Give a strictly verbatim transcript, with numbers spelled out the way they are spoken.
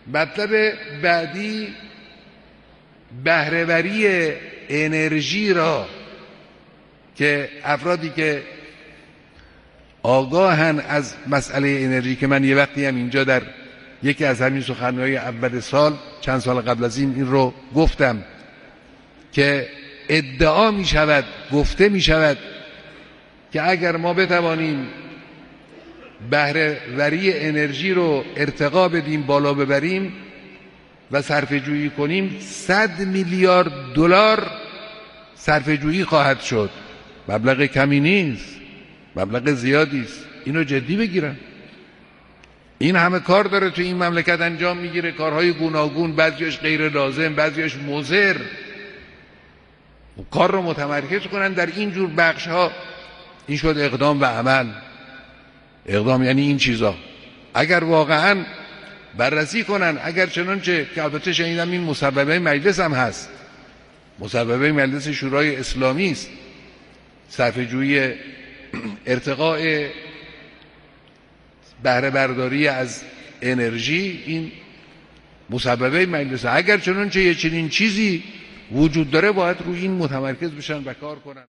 مطلب بعدی بهره‌وری انرژی را که افرادی که آگاهن از مسئله انرژی، که من یه وقتی هم اینجا در یکی از همین سخنرانی‌های اول سال چند سال قبل از این این رو گفتم که ادعا می شود، گفته می شود که اگر ما بتوانیم بهره‌وری انرژی رو ارتقا بدیم، بالا ببریم و صرفه جویی کنیم، صد میلیارد دلار صرفه جویی خواهد شد. مبلغ کمی نیست، مبلغ زیادی است. اینو جدی بگیرن. این همه کار داره تو این مملکت انجام میگیره، کارهای گوناگون، بعضیش غیر لازم، بعضیش مضر. کار رو متمرکز کنن در این جور بخش ها. این شد اقدام و عمل. اقدام یعنی این چیزا اگر واقعا بررسی کنن، اگر چنانچه که البته شنیدم این مصوبه مجلس هم هست، مصوبه مجلس شورای اسلامی است، صرفه جویی ارتقاء بهره برداری از انرژی، این مصوبه مجلس، اگر چنانچه یه چنین چیزی وجود داره باید روی این متمرکز بشن و کار کنن.